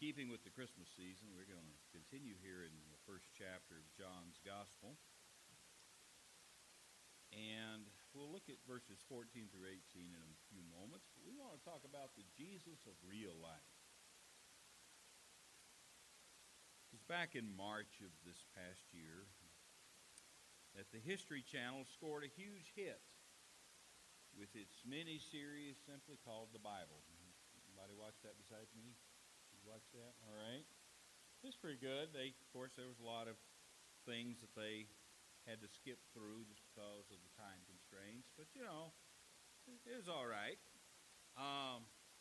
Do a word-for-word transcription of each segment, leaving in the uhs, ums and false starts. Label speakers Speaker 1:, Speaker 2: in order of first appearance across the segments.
Speaker 1: keeping with the Christmas season, we're going to continue here in the first chapter of John's Gospel. And we'll look at verses fourteen through eighteen in a few moments. But we want to talk about the Jesus of real life. It was back in March of this past year that the History Channel scored a huge hit with its mini-series simply called The Bible. Anybody watch that besides me? Watch that? All right. It's pretty good. They, of course, there was a lot of things that they had to skip through just because of the time constraints. But, you know, it was all right. Um,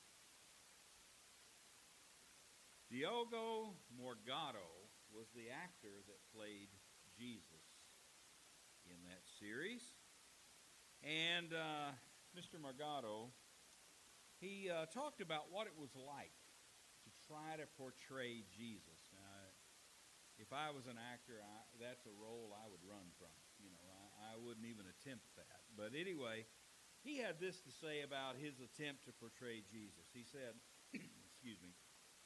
Speaker 1: Diogo Morgado was the actor that played Jesus in that series. And uh, Mister Morgado, he uh, talked about what it was like to try to portray Jesus. Now, if I was an actor, I, that's a role I would run from. You know, I, I wouldn't even attempt that. But anyway, he had this to say about his attempt to portray Jesus. He said, excuse me,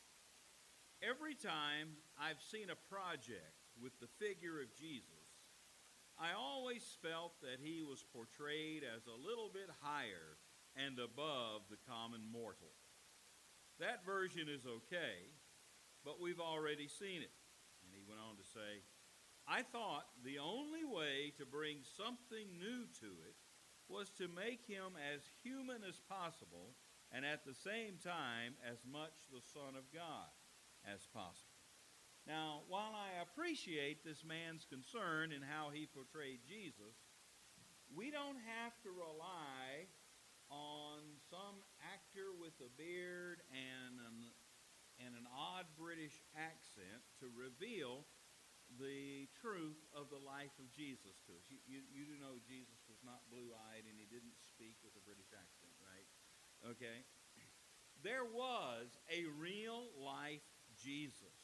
Speaker 1: every time I've seen a project with the figure of Jesus, I always felt that he was portrayed as a little bit higher and above the common mortal. That version is okay, but we've already seen it. And he went on to say, I thought the only way to bring something new to it was to make him as human as possible and at the same time as much the Son of God as possible. Now, while I appreciate this man's concern in how he portrayed Jesus, we don't have to rely on some actor with a beard and an, and an odd British accent to reveal the truth of the life of Jesus to us. You, you, you do know Jesus was not blue-eyed and he didn't speak with a British accent, right? Okay? There was a real-life Jesus,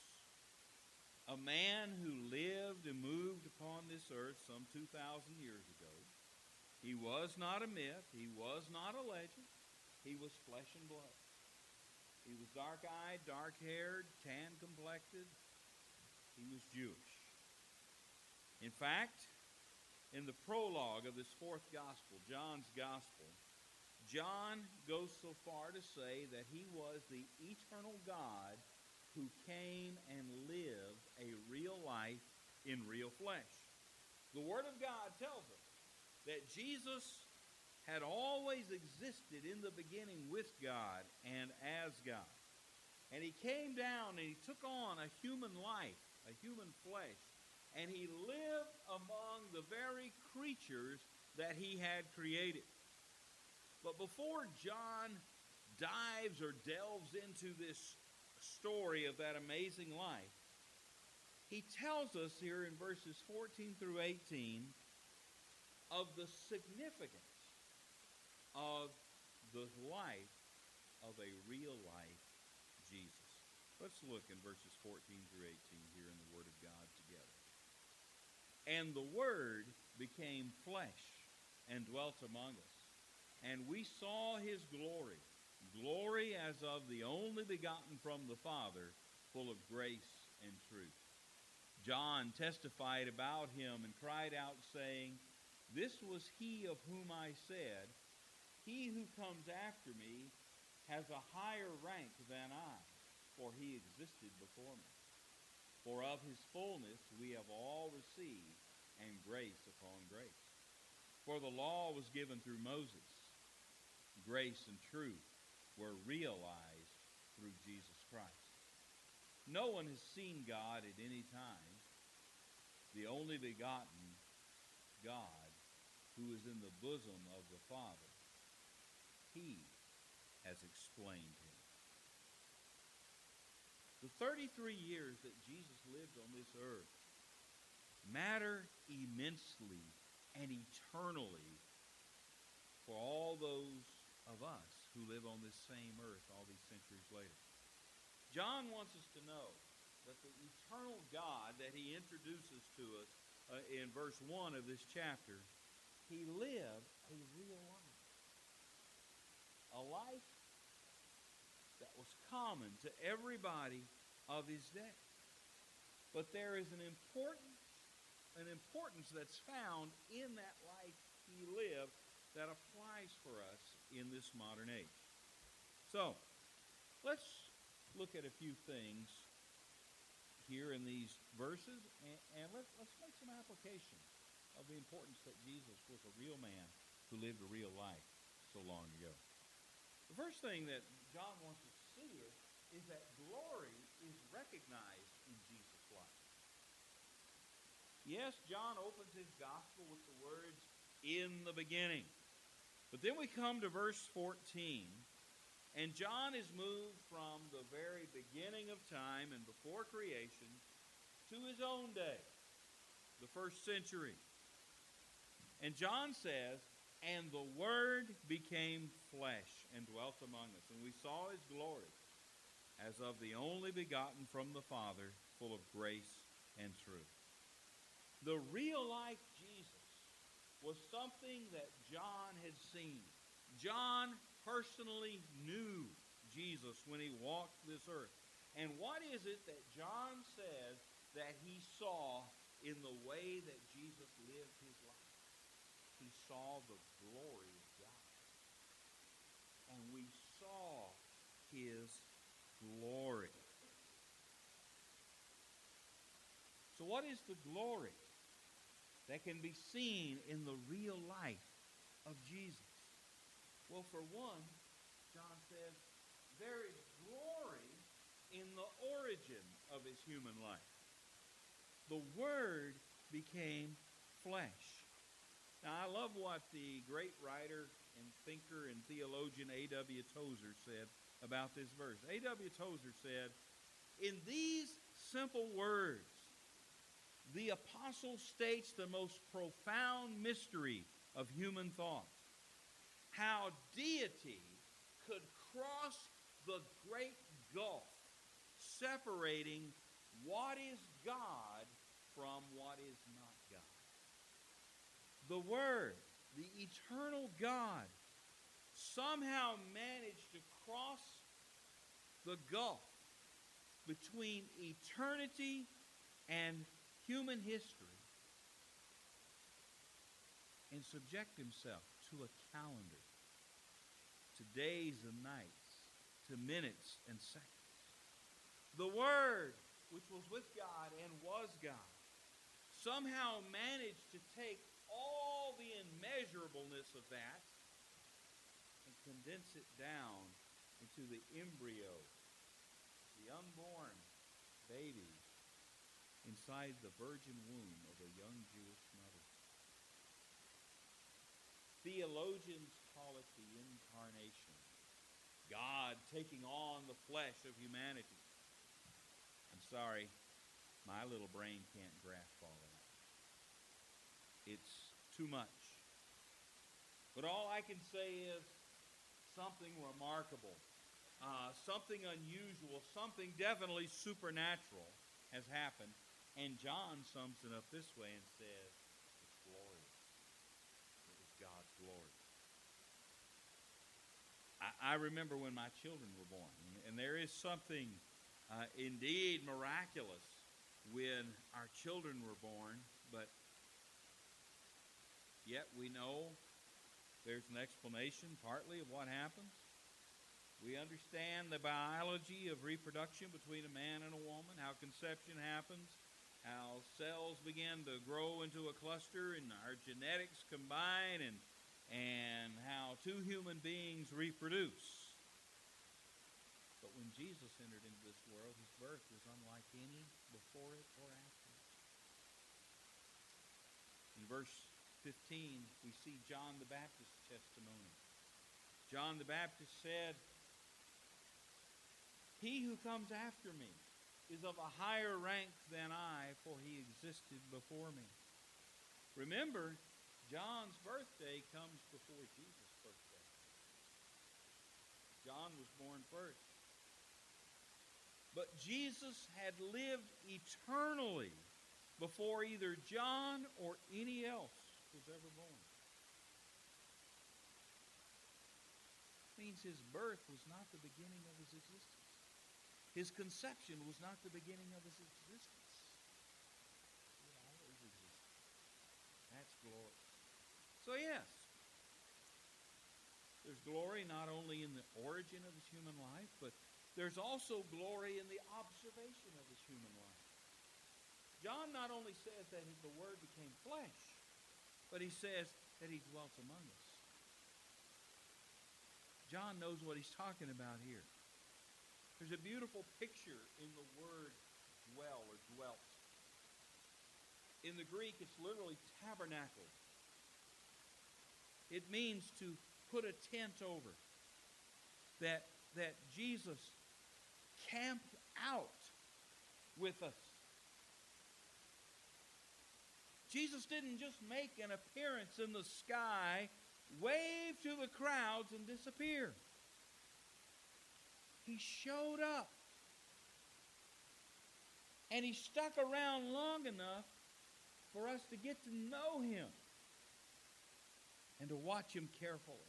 Speaker 1: a man who lived and moved upon this earth some two thousand years ago. He was not a myth. He was not a legend. He was flesh and blood. He was dark-eyed, dark-haired, tan-complected. He was Jewish. In fact, in the prologue of this fourth gospel, John's gospel, John goes so far to say that he was the eternal God who came and lived a real life in real flesh. The Word of God tells us that Jesus had always existed in the beginning with God and as God. And he came down and he took on a human life, a human flesh, and he lived among the very creatures that he had created. But before John dives or delves into this story of that amazing life, he tells us here in verses fourteen through eighteen of the significance of the life of a real-life Jesus. Let's look in verses fourteen through eighteen here in the Word of God together. And the Word became flesh and dwelt among us, and we saw his glory, glory as of the only begotten from the Father, full of grace and truth. John testified about him and cried out, saying, This was he of whom I said, He who comes after me has a higher rank than I, for he existed before me. For of his fullness we have all received, and grace upon grace. For the law was given through Moses. Grace and truth were realized through Jesus Christ. No one has seen God at any time. The only begotten God, who is in the bosom of the Father, he has explained him. The thirty-three years that Jesus lived on this earth matter immensely and eternally for all those of us who live on this same earth all these centuries later. John wants us to know that the eternal God that he introduces to us uh, in verse one of this chapter, he lived a real life. A life that was common to everybody of his day. But there is an important, an importance that's found in that life he lived that applies for us in this modern age. So, let's look at a few things here in these verses, and, and let's, let's make some application of the importance that Jesus was a real man who lived a real life so long ago. The first thing that John wants us to see is, is that glory is recognized in Jesus' life. Yes, John opens his gospel with the words, "In the beginning." But then we come to verse fourteen, and John is moved from the very beginning of time and before creation to his own day, the first century. And John says, "And the Word became flesh and dwelt among us, and we saw his glory as of the only begotten from the Father, full of grace and truth." The real-life Jesus was something that John had seen. John personally knew Jesus when he walked this earth. And what is it that John says that he saw in the way that Jesus lived his life? He saw the glory of God. And we saw his glory. So what is the glory that can be seen in the real life of Jesus? Well, for one, John says, there is glory in the origin of his human life. The Word became flesh. Now, I love what the great writer and thinker and theologian A W Tozer said about this verse. A W Tozer said, "In these simple words, the apostle states the most profound mystery of human thought. How deity could cross the great gulf separating what is God from what is not God. The Word, the eternal God, somehow managed to cross the gulf between eternity and human history and subject himself to a calendar, to days and nights, to minutes and seconds. The Word, which was with God and was God, somehow managed to take all the immeasurableness of that and condense it down into the embryo, the unborn baby inside the virgin womb of a young Jewish mother. Theologians call it the incarnation, God taking on the flesh of humanity. I'm sorry, my little brain can't grasp all that. It's too much. But all I can say is something remarkable, uh, something unusual, something definitely supernatural has happened. And John sums it up this way and says, it's glorious. It was God's glory. I, I remember when my children were born, and, and there is something uh, indeed miraculous when our children were born, but yet we know there's an explanation partly of what happens. We understand the biology of reproduction between a man and a woman, how conception happens, how cells begin to grow into a cluster and our genetics combine, and, and how two human beings reproduce. But when Jesus entered into this world, his birth was unlike any before it or after it. In verse fifteen, we see John the Baptist's testimony. John the Baptist said, "He who comes after me is of a higher rank than I, for he existed before me." Remember, John's birthday comes before Jesus' birthday. John was born first. But Jesus had lived eternally before either John or any else was ever born. It means his birth was not the beginning of his existence. His conception was not the beginning of his existence. He had always existed. That's glory. So yes, there's glory not only in the origin of his human life, but there's also glory in the observation of his human life. John not only says that the Word became flesh, but he says that he dwelt among us. John knows what he's talking about here. There's a beautiful picture in the word dwell or dwelt. In the Greek, it's literally tabernacle. It means to put a tent over. That, that Jesus camped out with us. Jesus didn't just make an appearance in the sky, wave to the crowds, and disappear. He showed up. And he stuck around long enough for us to get to know him and to watch him carefully.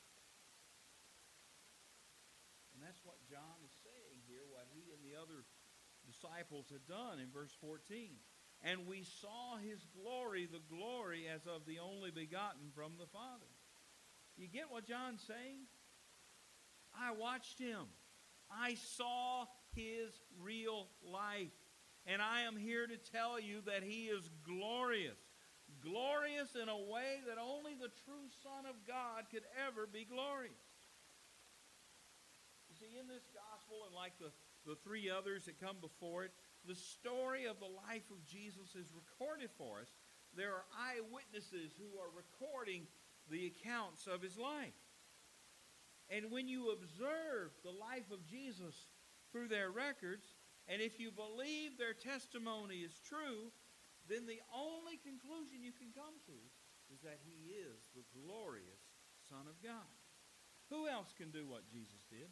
Speaker 1: And that's what John is saying here, what he and the other disciples had done in verse fourteen. And we saw his glory, the glory as of the only begotten from the Father. You get what John's saying? I watched him. I saw his real life. And I am here to tell you that he is glorious. Glorious in a way that only the true Son of God could ever be glorious. You see, in this gospel, and like the, the three others that come before it, the story of the life of Jesus is recorded for us. There are eyewitnesses who are recording the accounts of his life. And when you observe the life of Jesus through their records, and if you believe their testimony is true, then the only conclusion you can come to is that he is the glorious Son of God. Who else can do what Jesus did?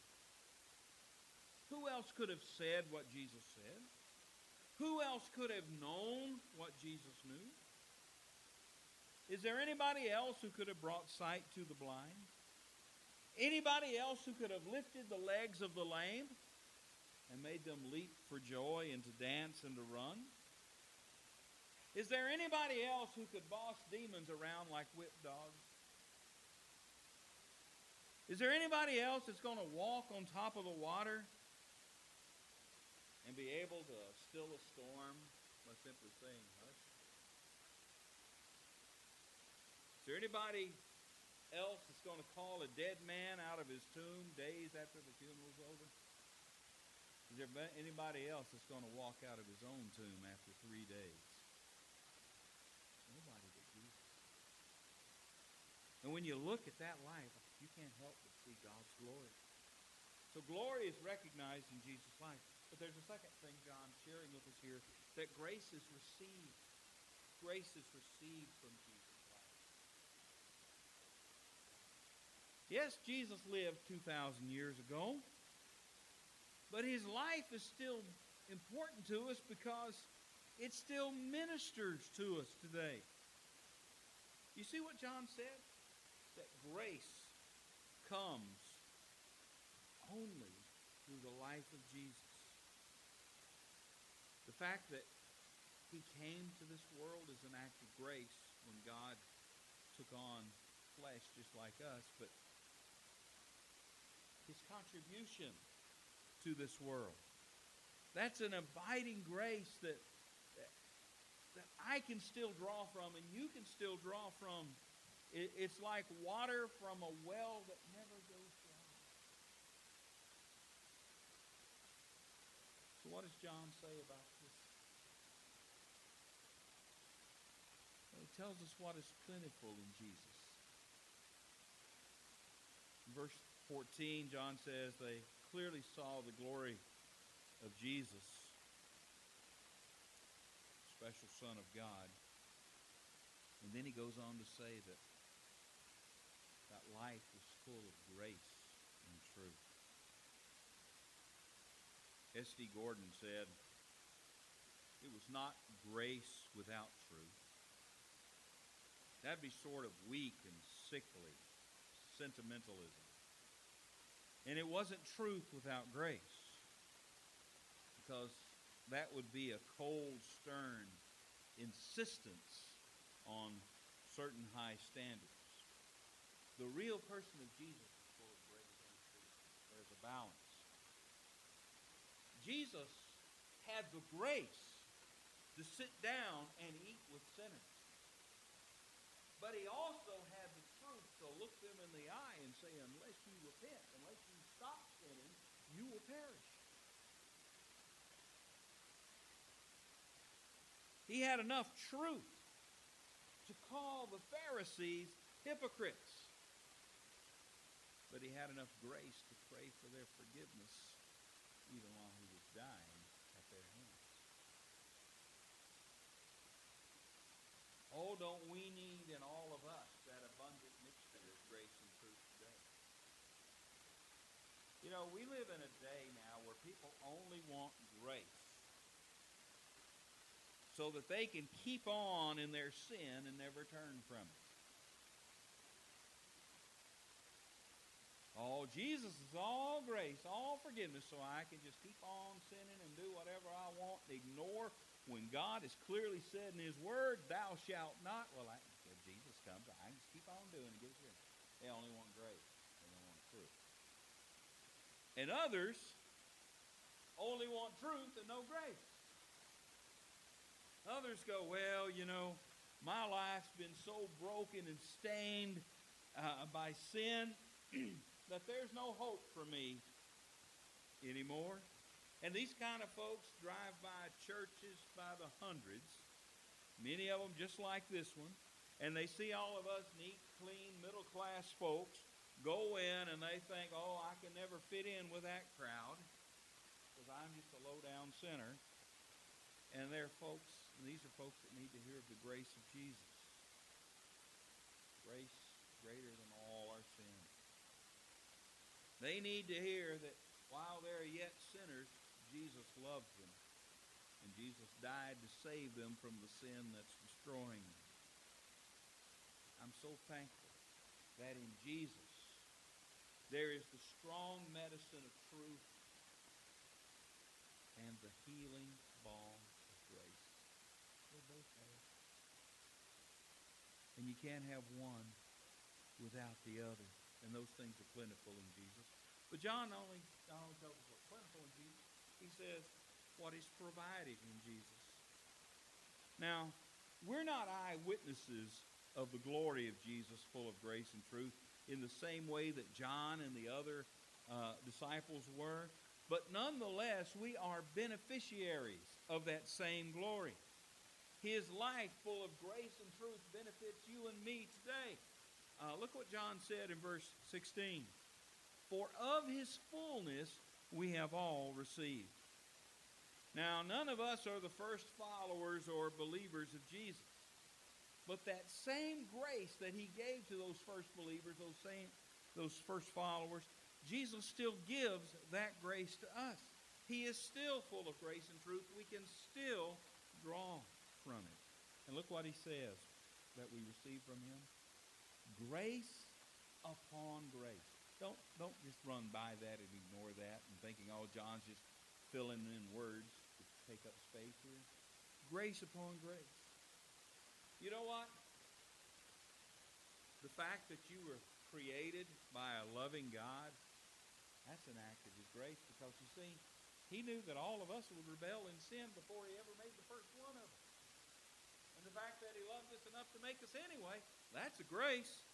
Speaker 1: Who else could have said what Jesus said? Who else could have known what Jesus knew? Is there anybody else who could have brought sight to the blind? Anybody else who could have lifted the legs of the lame and made them leap for joy and to dance and to run? Is there anybody else who could boss demons around like whipped dogs? Is there anybody else that's going to walk on top of the water and be able to still a storm by simply saying, hush? Is there anybody else that's going to call a dead man out of his tomb days after the funeral's over? Is there anybody else that's going to walk out of his own tomb after three days? Nobody but Jesus. And when you look at that life, you can't help but see God's glory. So glory is recognized in Jesus' life. But there's a second thing John's sharing with us here, that grace is received. Grace is received from Jesus' life. Yes, Jesus lived two thousand years ago, but his life is still important to us because it still ministers to us today. You see what John said? That grace comes only through the life of Jesus. The fact that he came to this world is an act of grace when God took on flesh just like us, but his contribution to this world, that's an abiding grace that, that, that I can still draw from and you can still draw from. It, it's like water from a well that never goes dry. So what does John say about this? Well, he tells us what is plentiful in Jesus. In verse fourteen, John says they clearly saw the glory of Jesus, special Son of God. And then he goes on to say that that life was full of grace and truth. S D Gordon said, it was not grace without truth. That'd be sort of weak and sickly, sentimentalism. And it wasn't truth without grace. because that would be a cold, stern insistence on certain high standards. The real person of Jesus is full of grace and truth. There's a balance. Jesus had the grace to sit down and eat with sinners. But he also had the truth to look them in the eye and say, unless you repent, unless you stop sinning, you will perish. He had enough truth to call the Pharisees hypocrites. But he had enough grace to pray for their forgiveness even while he was dying at their hands. Oh, don't we need in all of us that abundant mixture of grace and truth today? You know, we live in a day now where people only want grace so that they can keep on in their sin and never turn from it. Oh, Jesus is all grace, all forgiveness, so I can just keep on sinning and do whatever I want, ignore when God has clearly said in his word, thou shalt not. Well, I, if Jesus comes, I can just keep on doing it. Get it. They only want grace. They don't want truth. And others only want truth and no grace. Others go, well, you know, my life's been so broken and stained uh, by sin that there's no hope for me anymore. And these kind of folks drive by churches by the hundreds, many of them just like this one, and they see all of us neat, clean, middle-class folks go in and they think, oh, I can never fit in with that crowd because I'm just a low-down sinner. And they're folks, and these are folks that need to hear of the grace of Jesus. Grace greater than all our sin. They need to hear that while they're yet sinners, Jesus loves them. And Jesus died to save them from the sin that's destroying them. I'm so thankful that in Jesus there is the strong medicine of truth and the healing balm of grace. They're both there. And you can't have one without the other. And those things are plentiful in Jesus. But John not only, not only tells us what's plentiful in Jesus, he says what is provided in Jesus. Now, we're not eyewitnesses of the glory of Jesus full of grace and truth in the same way that John and the other uh, disciples were. But nonetheless, we are beneficiaries of that same glory. His life full of grace and truth benefits you and me today. Uh, look what John said in verse sixteen. For of his fullness we have all received. Now, none of us are the first followers or believers of Jesus. But that same grace that he gave to those first believers, those same, those first followers, Jesus still gives that grace to us. He is still full of grace and truth. We can still draw from it. And look what he says that we receive from him. Grace upon grace. Don't, don't just run by that and ignore that and thinking, oh, John's just filling in words to take up space here. Grace upon grace. You know what? The fact that you were created by a loving God, that's an act of his grace, because you see, he knew that all of us would rebel in sin before he ever made the first one of us. And the fact that he loved us enough to make us anyway, that's a grace.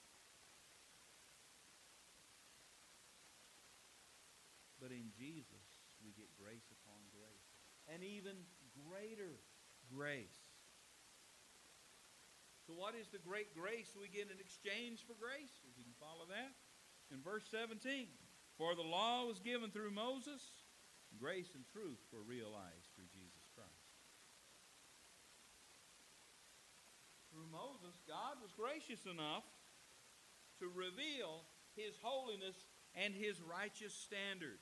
Speaker 1: But in Jesus, we get grace upon grace. And even greater grace. So what is the great grace we get in exchange for grace? If you can follow that. In verse seventeen. For the law was given through Moses. Grace and truth were realized through Jesus Christ. Through Moses, God was gracious enough to reveal his holiness and his righteous standards.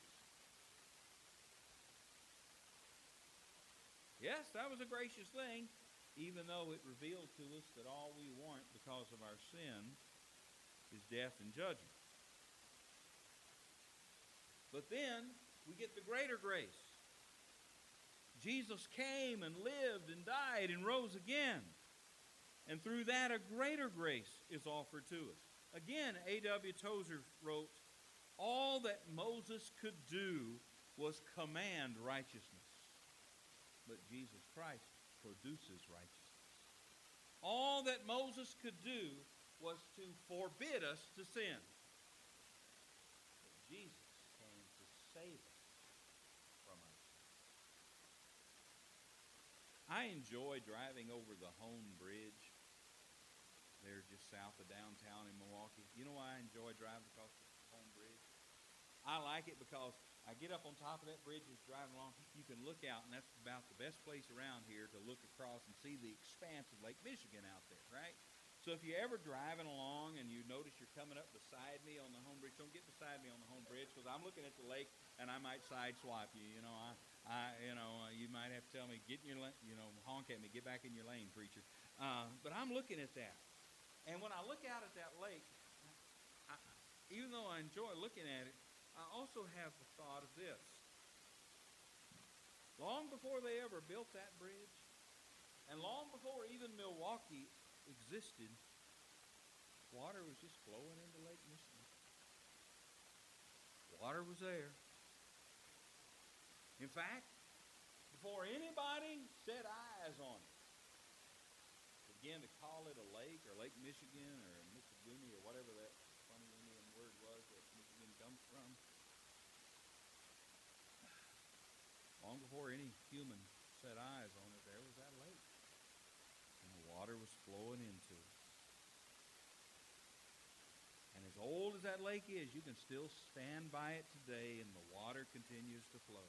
Speaker 1: Yes, that was a gracious thing, even though it revealed to us that all we want because of our sin is death and judgment. But then we get the greater grace. Jesus came and lived and died and rose again. And through that, a greater grace is offered to us. Again, A W Tozer wrote, all that Moses could do was command righteousness, but Jesus Christ produces righteousness. All that Moses could do was to forbid us to sin, but Jesus came to save us from our sin. I enjoy driving over the Hone Bridge. They're just south of downtown in Milwaukee. You know why I enjoy driving across the Home Bridge? I like it because I get up on top of that bridge and driving along. You can look out, and that's about the best place around here to look across and see the expanse of Lake Michigan out there, right? So if you're ever driving along and you notice you're coming up beside me on the Home Bridge, don't get beside me on the Home Bridge because I'm looking at the lake and I might sideswipe you. You know, I, I, you know, uh, you might have to tell me, get in your lane, you know, honk at me, get back in your lane, preacher. Uh, but I'm looking at that. And when I look out at that lake, I, even though I enjoy looking at it, I also have the thought of this. Long before they ever built that bridge, and long before even Milwaukee existed, water was just flowing into Lake Michigan. Water was there. In fact, before anybody set eyes on it, began to call it a lake or Lake Michigan or Michiguni or whatever that funny Indian word was that Michigan comes from. Long before any human set eyes on it, there was that lake. And the water was flowing into it. And as old as that lake is, you can still stand by it today and the water continues to flow.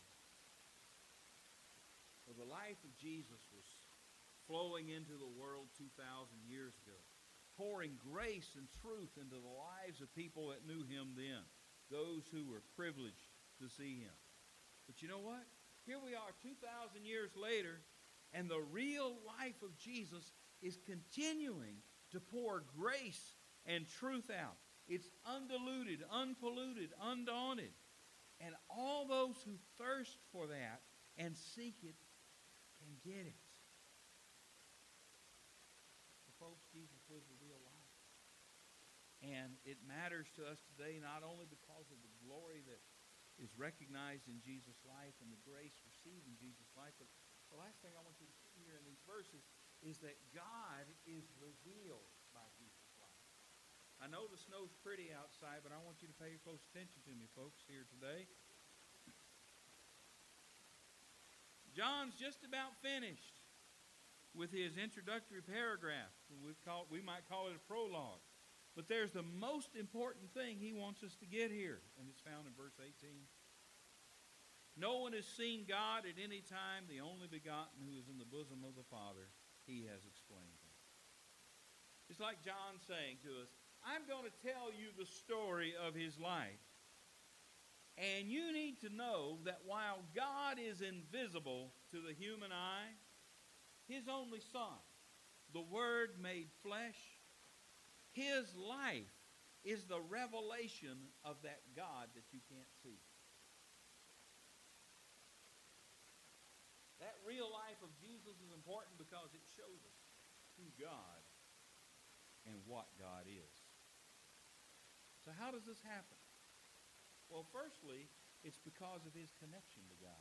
Speaker 1: Well, the life of Jesus was flowing into the world two thousand years ago, pouring grace and truth into the lives of people that knew him then, those who were privileged to see him. But you know what? Here we are two thousand years later, and the real life of Jesus is continuing to pour grace and truth out. It's undiluted, unpolluted, undaunted. And all those who thirst for that and seek it can get it. Folks, Jesus lives a real life. And it matters to us today not only because of the glory that is recognized in Jesus' life and the grace received in Jesus' life, but the last thing I want you to see here in these verses is that God is revealed by Jesus' life. I know the snow's pretty outside, but I want you to pay close attention to me, folks, here today. John's just about finished with his introductory paragraph. We call, we might call it a prologue. But there's the most important thing he wants us to get here, and it's found in verse eighteen. No one has seen God at any time, the only begotten who is in the bosom of the Father, he has explained him. It's like John saying to us, I'm going to tell you the story of his life. And you need to know that while God is invisible to the human eye, his only Son, the Word made flesh, his life is the revelation of that God that you can't see. That real life of Jesus is important because it shows us who God and what God is. So how does this happen? Well, firstly, it's because of his connection to God.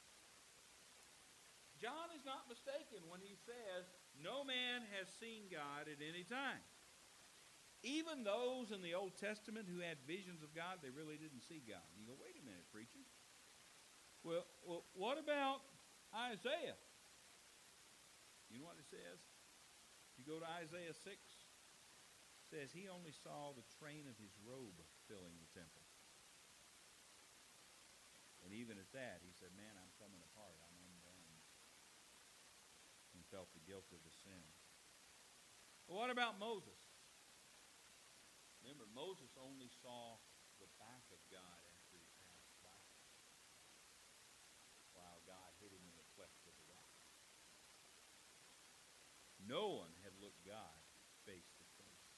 Speaker 1: John is not mistaken when he says, no man has seen God at any time. Even those in the Old Testament who had visions of God, they really didn't see God. You go, wait a minute, preacher. Well, well what about Isaiah? You know what it says? If you go to Isaiah six, it says he only saw the train of his robe filling the temple. And even at that, he said, man, I'm coming apart. I'm undone. And felt the guilt of the sin. But what about Moses? Remember, Moses only saw the back of God after he passed by, while God hid him in the cleft of the rock. No one had looked God face to face.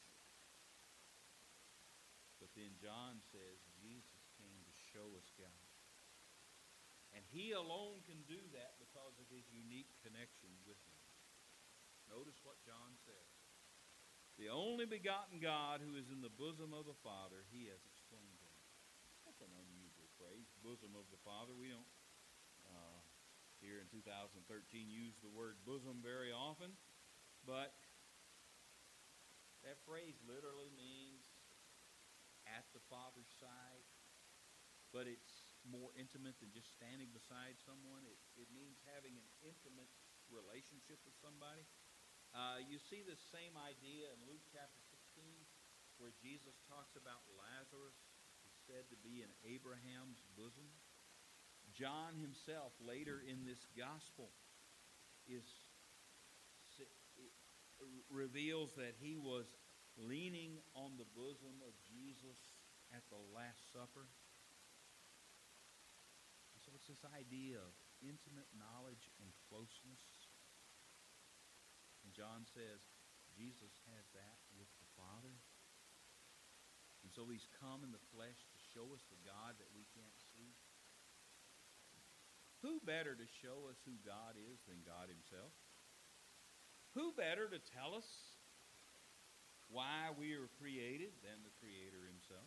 Speaker 1: But then John says Jesus came to show us God. And he alone can do that because of his unique connection with him. Notice what John says. The only begotten God who is in the bosom of the Father, he has explained him. That's an unusual phrase, bosom of the Father. We don't, uh, here in two thousand thirteen, use the word bosom very often, but that phrase literally means at the Father's side, but it's more intimate than just standing beside someone. It, it means having an intimate relationship with somebody. Uh, you see the same idea in Luke chapter sixteen, where Jesus talks about Lazarus, who's said to be in Abraham's bosom. John himself, later in this gospel, is reveals that he was leaning on the bosom of Jesus at the Last Supper. So it's this idea of intimate knowledge and closeness. And John says Jesus has that with the Father. And so he's come in the flesh to show us the God that we can't see. Who better to show us who God is than God himself? Who better to tell us why we are created than the Creator himself?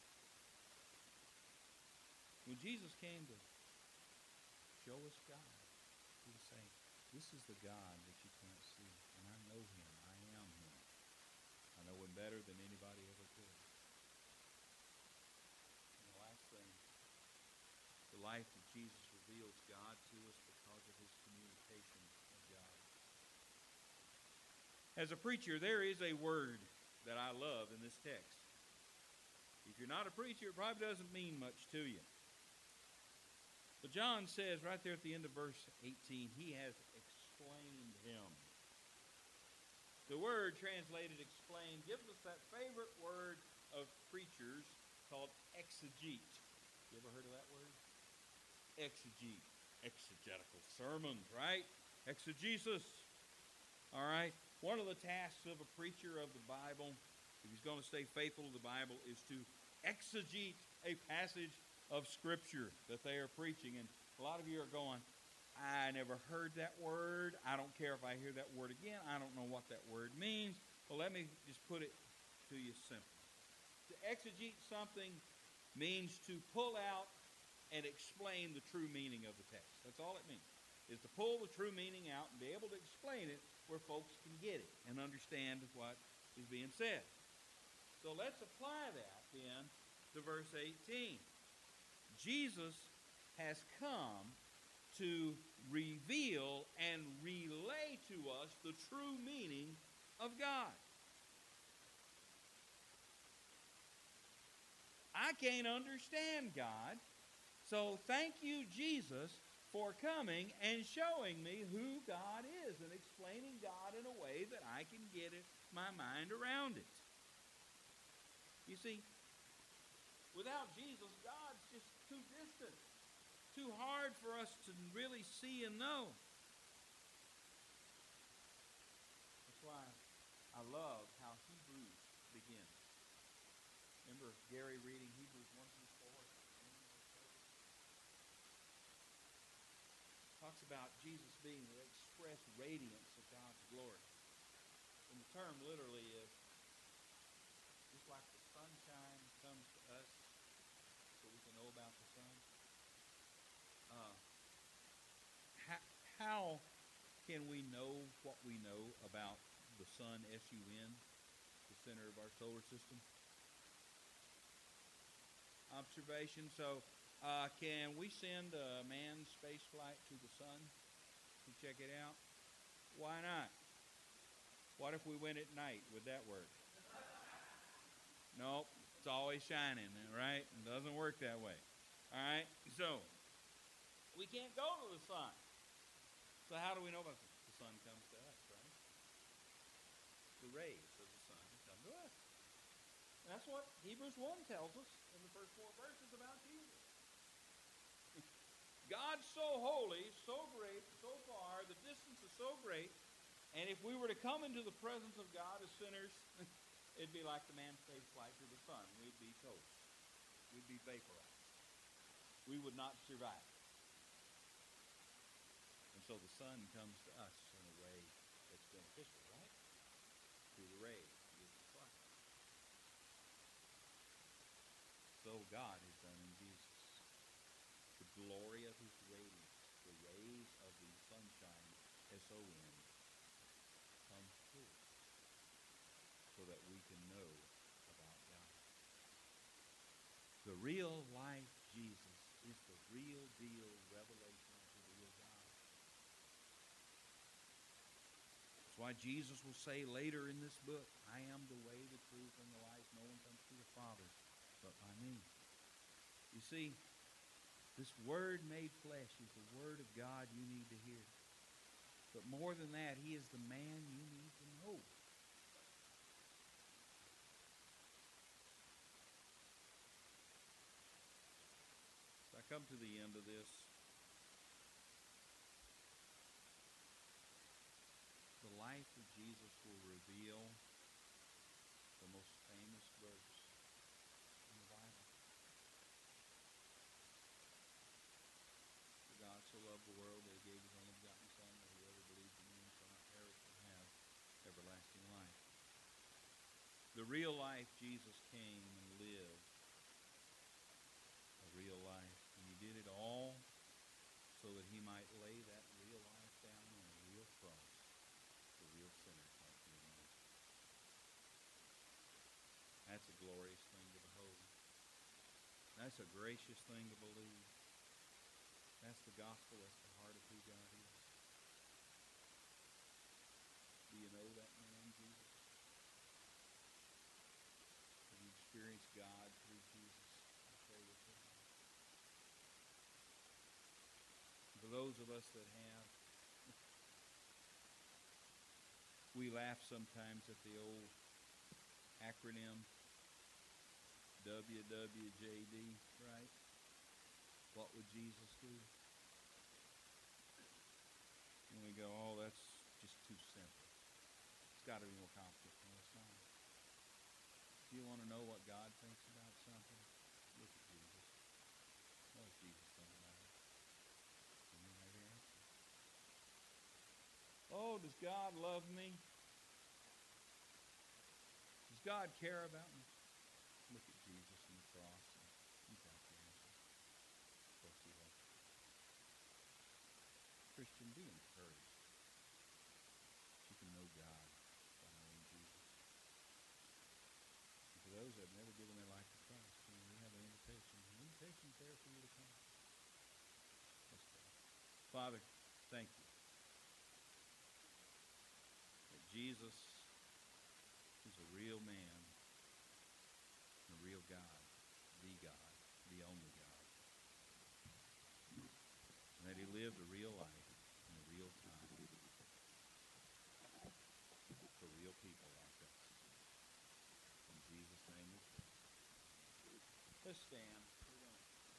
Speaker 1: When Jesus came to show us God, he was saying, this is the God that you can't see, and I know him. I am him. I know him better than anybody ever could. And the last thing, the life of Jesus reveals God to us because of his communication of God. As a preacher, there is a word that I love in this text. If you're not a preacher, it probably doesn't mean much to you. But John says right there at the end of verse eighteen, he has explained him. The word translated explain gives us that favorite word of preachers called exegete. You ever heard of that word? Exegete. Exegetical sermons, right? Exegesis. All right. One of the tasks of a preacher of the Bible, if he's going to stay faithful to the Bible, is to exegete a passage of Scripture that they are preaching. And a lot of you are going, I never heard that word. I don't care if I hear that word again. I don't know what that word means. Well, let me just put it to you simply. To exegete something means to pull out and explain the true meaning of the text. That's all it means, is to pull the true meaning out and be able to explain it where folks can get it and understand what is being said. So let's apply that then to verse eighteen. Jesus has come to reveal and relay to us the true meaning of God. I can't understand God, so thank you, Jesus, for coming and showing me who God is and explaining God in a way that I can get it, my mind around it. You see, without Jesus, God's just too distant, too hard for us to really see and know. That's why I love how Hebrews begins. Remember Gary reading Hebrews one through four? Talks about Jesus being the express radiance of God's glory. And the term literally is, just like the sunshine comes to us so we can know about the sun, uh, how, how can we know what we know about the sun, S U N, the center of our solar system? Observation. So, Uh, can we send a manned space flight to the sun to check it out? Why not? What if we went at night? Would that work? Nope. It's always shining, right? It doesn't work that way. All right? So, we can't go to the sun. So how do we know about this? The sun comes to us, right? The rays of the sun come to us. And that's what Hebrews one tells us in the first four verses about Jesus. God's so holy, so great, so far, the distance is so great, and if we were to come into the presence of God as sinners, it'd be like the manned space flight to the sun. We'd be toast. We'd be vaporized. We would not survive. so the sun comes to us in a way that's beneficial, right? Through the rays, gives us light. So God has done in Jesus. The glory of his radiance, the rays of the sunshine, S O N, comes through us so that we can know about God. The real life Jesus is the real deal revelation of the real God. That's why Jesus will say later in this book, I am the way, the truth, and the life. No one comes to the Father but by me. You see, this Word made flesh is the Word of God you need to hear. But more than that, he is the man you need to know. So I come to the end of this. The life of Jesus will reveal the most famous verse in the Bible. For God so loved the world that he gave his only begotten Son, that whoever believes in him shall not perish but have everlasting life. The real life Jesus came and lived a real life. And he did it all so that he might lay that real life down on a real cross for real sinners like you and me. That's a glorious thing to behold. That's a gracious thing to believe. That's the gospel. That's the heart of who God is. Do you know that man, Jesus? Have you experienced God through Jesus? I pray that you have. For those of us that have, we laugh sometimes at the old acronym W W J D, right? What would Jesus do? And we go, oh, that's just too simple. It's got to be more complicated. No, it's not. If you want to know what God thinks about something, look at Jesus. What does Jesus think about it? And you have your answer. Oh, does God love me? Does God care about me? Look at Jesus and the cross, and you got the answer. Of course he loves you. Christian, be encouraged. You can know God by knowing Jesus. And for those that have never given their life to Christ, you know, we have an invitation. The invitation's there for you to come. Let's pray. Father, thank you that Jesus is a real man and a real God, the God, the only God. And that he lived a real life in a real time for real people like us. In Jesus' name we pray. Let's stand.